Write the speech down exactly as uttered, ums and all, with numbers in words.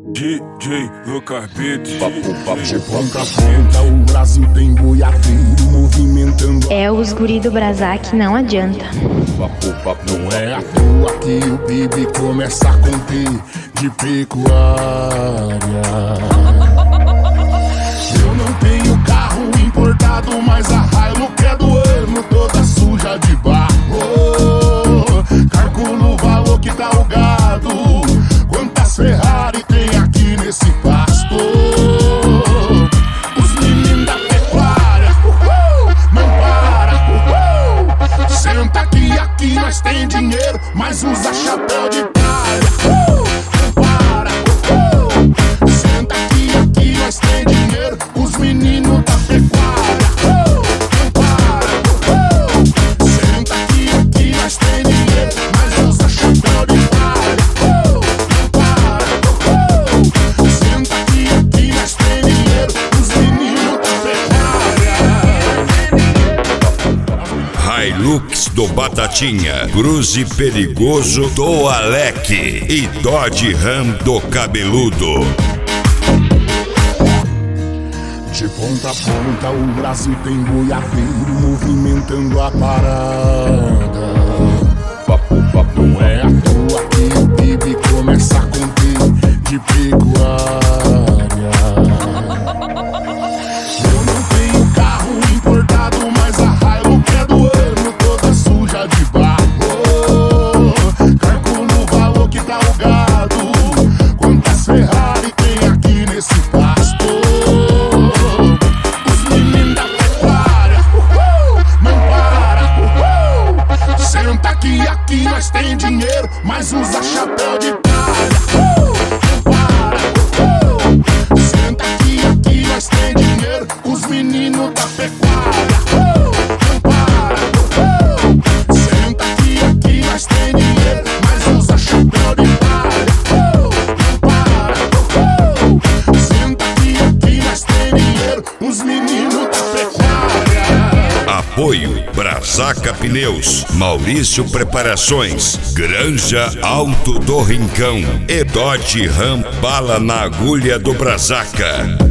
D J Lucas Beats. Papo, papo, de ponta a ponta, o Brasil tem boiadeiro movimentando. É os guri do Brazac, não adianta. Papo, papo, não é à toa que o Bibi começa a conter de pecuária. Eu não tenho carro importado, mas a Hilux é do ano, toda suja de barro. Calculo o valor que tá o gado, quantas Ferrari tem aqui nesse pasto. Os meninos da pecuária, uhul, não para, uhul. Senta aqui, aqui nós tem dinheiro, mas usa chapéu de palha, uhul, não para, uhul. Senta aqui, aqui nós tem dinheiro, os meninos da pecuária, uhul, não para, uhul. Senta aqui, aqui nós tem dinheiro, mas usa chapéu de palha, uhul, não para, uhul. Senta aqui, aqui nós tem dinheiro, os meninos da pecuária. Hilux do Batatinha, Cruze Perigoso do Alec e Dodge Ram do Cabeludo. De ponta a ponta o Brasil tem boiadeiro movimentando a parada. Papo, papo, não é à toa que o Bibi começa a conter de pecuária. Eu não tenho carro importado, mas a Hilux é do ano, toda suja de barro. Calculo o valor que tá o gado, quantas Ferrari tem aqui nesse pasto. Os meninos da pecuária, uhul, não para, uhul. Senta aqui, aqui nós tem dinheiro, mas usa chapéu de palha, uhul, não para, uhul. Senta aqui, aqui nós tem dinheiro, os meninos da pecuária, uhul, não para, uhul. Senta aqui, aqui nós tem dinheiro, mas usa chapéu de palha, uhul, não para, uhul. Senta aqui, aqui nós tem dinheiro, os meninos da pecuária. Apoio Brazaca Pneus, Maurício Preparações, Granja Alto do Rincão e Dodge Ram Bala na Agulha do Brazaca.